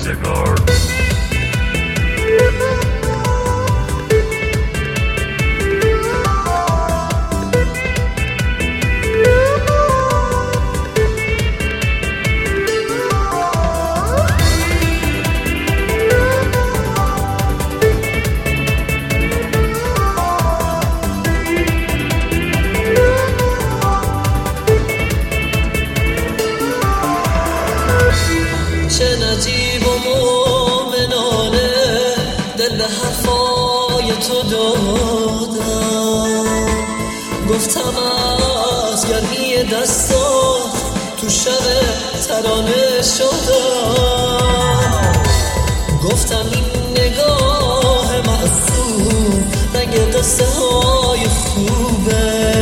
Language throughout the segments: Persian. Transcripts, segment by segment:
روزگار. چه نجیب و مومنانه دل به حرفای تو دادم، گفتم از گرمی دستات تو شب ترانه شدم، گفتم این نگاه معصوم رنگ قصه های خوبه،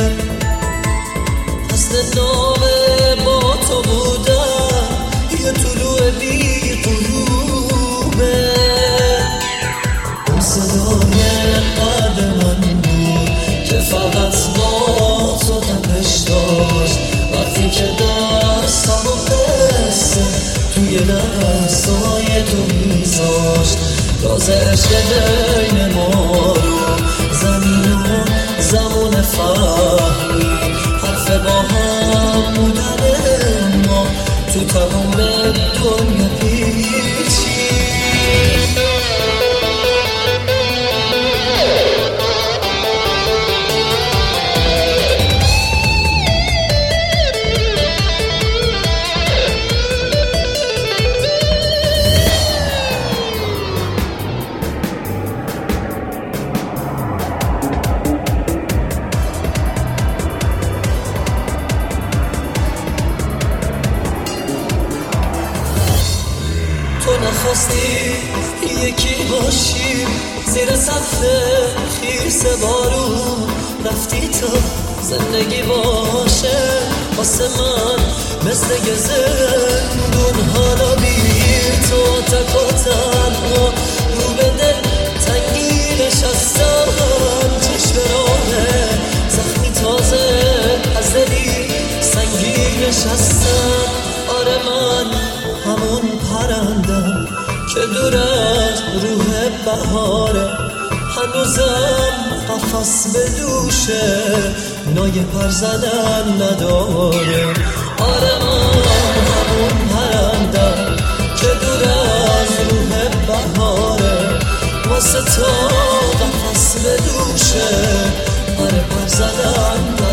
اصل نام با تو بودم یه طلوع بی غروبه، اون صدای قلب من بود که فقط با تو تپش داشت، وقتی که دستم و قصه توی دستای تو میذاشت، راز عشق بین ما رو زمین و زمان فهمی، حرف با هم بودن ما تو تمام دنیا پیچی. تو نخواستی یکی باشیم زیر سقف خیس بارون، رفتی تا زندگی باشه واسه من مثل یه زندون، حالا بی تو تک و تنها رو به دل تنگی نشستم، چشم راه زخمی تازه از دلی سنگی نشستم. آره من همون پرندم که دور از روح بهاره، هنوزم قفس به دوشه نای پر زدن نداره. آره من همون پرندم که دور از روح بهاره، واسه تو قفس به دوشه آره پر زدن نداره.